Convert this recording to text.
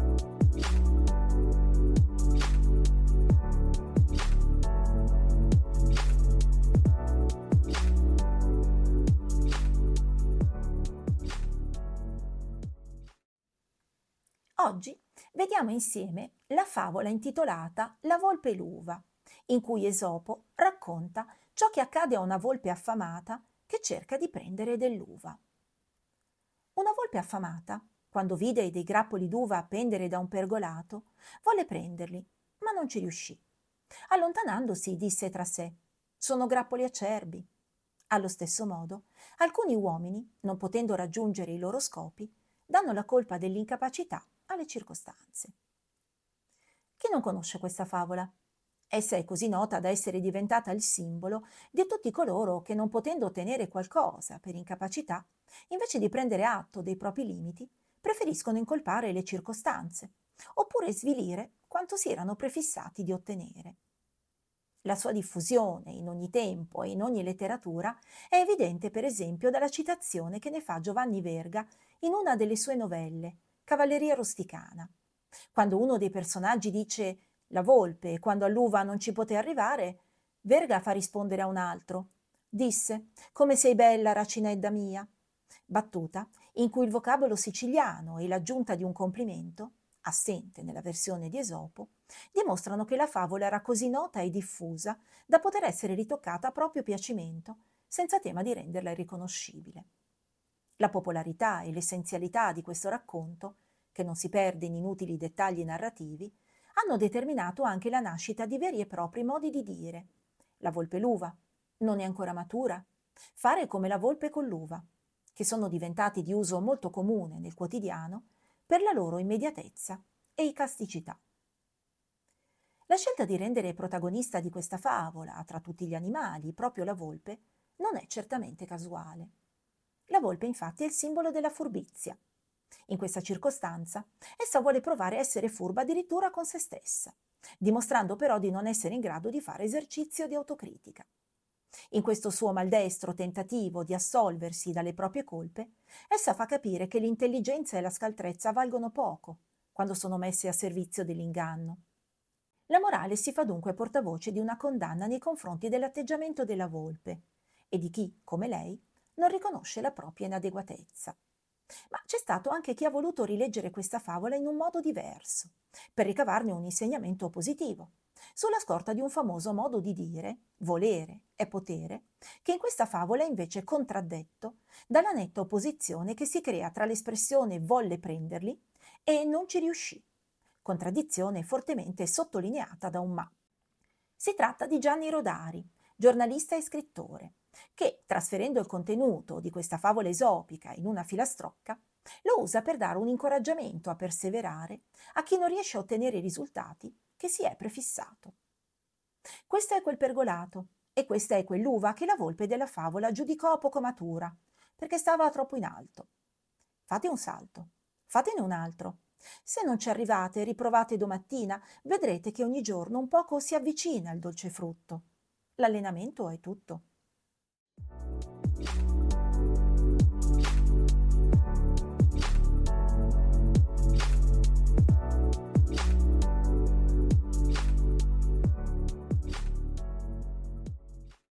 Oggi vediamo insieme la favola intitolata La volpe e l'uva, in cui Esopo racconta ciò che accade a una volpe affamata che cerca di prendere dell'uva. Una volpe affamata, quando vide dei grappoli d'uva pendere da un pergolato, volle prenderli, ma non ci riuscì. Allontanandosi disse tra sé: Sono grappoli acerbi. Allo stesso modo, alcuni uomini, non potendo raggiungere i loro scopi, danno la colpa dell'incapacità alle circostanze. Chi non conosce questa favola? Essa è così nota da essere diventata il simbolo di tutti coloro che, non potendo ottenere qualcosa per incapacità, invece di prendere atto dei propri limiti, preferiscono incolpare le circostanze, oppure svilire quanto si erano prefissati di ottenere. La sua diffusione in ogni tempo e in ogni letteratura è evidente per esempio dalla citazione che ne fa Giovanni Verga in una delle sue novelle, Cavalleria rusticana. Quando uno dei personaggi dice la volpe e quando all'uva non ci poté arrivare, Verga fa rispondere a un altro: Disse, come sei bella, racinedda mia. Battuta in cui il vocabolo siciliano e l'aggiunta di un complimento, assente nella versione di Esopo, dimostrano che la favola era così nota e diffusa da poter essere ritoccata a proprio piacimento, senza tema di renderla irriconoscibile. La popolarità e l'essenzialità di questo racconto, che non si perde in inutili dettagli narrativi, hanno determinato anche la nascita di veri e propri modi di dire. La volpe l'uva, non è ancora matura, fare come la volpe con l'uva, che sono diventati di uso molto comune nel quotidiano per la loro immediatezza e icasticità. La scelta di rendere protagonista di questa favola, tra tutti gli animali, proprio la volpe, non è certamente casuale. La volpe infatti è il simbolo della furbizia. In questa circostanza, essa vuole provare a essere furba addirittura con se stessa, dimostrando però di non essere in grado di fare esercizio di autocritica. In questo suo maldestro tentativo di assolversi dalle proprie colpe, essa fa capire che l'intelligenza e la scaltrezza valgono poco quando sono messe a servizio dell'inganno. La morale si fa dunque portavoce di una condanna nei confronti dell'atteggiamento della volpe e di chi, come lei, non riconosce la propria inadeguatezza. Ma c'è stato anche chi ha voluto rileggere questa favola in un modo diverso, per ricavarne un insegnamento positivo, sulla scorta di un famoso modo di dire, volere e potere, che in questa favola è invece contraddetto dalla netta opposizione che si crea tra l'espressione volle prenderli e non ci riuscì, contraddizione fortemente sottolineata da un ma. Si tratta di Gianni Rodari, giornalista e scrittore, che, trasferendo il contenuto di questa favola esopica in una filastrocca, lo usa per dare un incoraggiamento a perseverare a chi non riesce a ottenere i risultati che si è prefissato. Questo è quel pergolato e questa è quell'uva che la volpe della favola giudicò poco matura, perché stava troppo in alto. Fate un salto, fatene un altro. Se non ci arrivate, riprovate domattina, vedrete che ogni giorno un poco si avvicina il dolce frutto. L'allenamento è tutto.